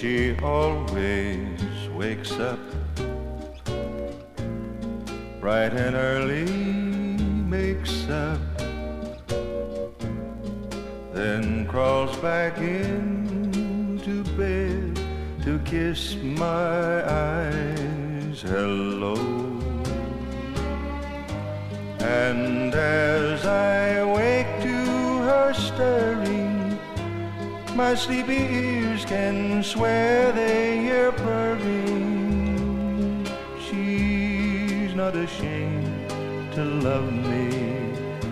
She always wakes up bright and early, makes up, then crawls back into bed to kiss my eyes hello. And as I wake to her stirring, my sleepy ears can swear they hear purring. She's not ashamed to love me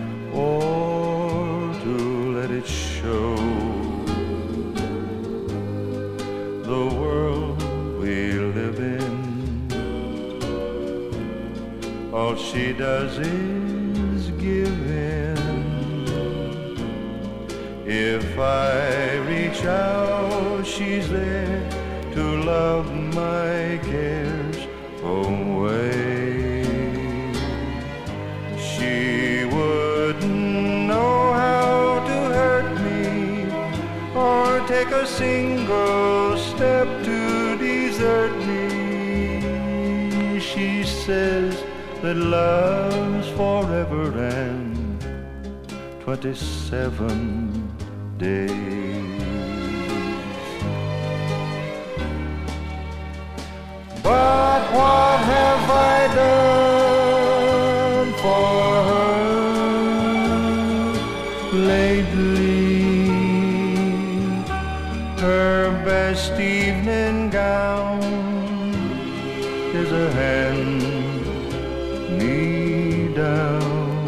or to let it show. The world we live in, all she does is give in. If I reach out, she's there to love my cares away. She wouldn't know how to hurt me or take a single step to desert me. She says that love's forever and 27 days. But what have I done for her lately? Her best evening gown is a hand-me-down,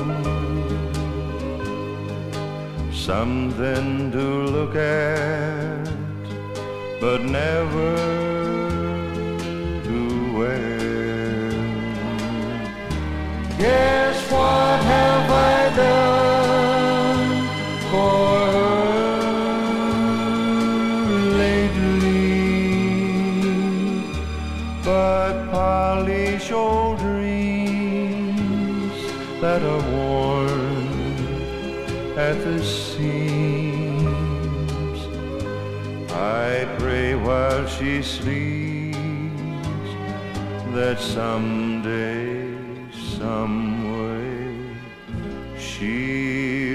something to look at, but never to wear. Guess what have I done for her lately? But polish old dreams that are worn at the seams. I pray while she sleeps that someday, some way, she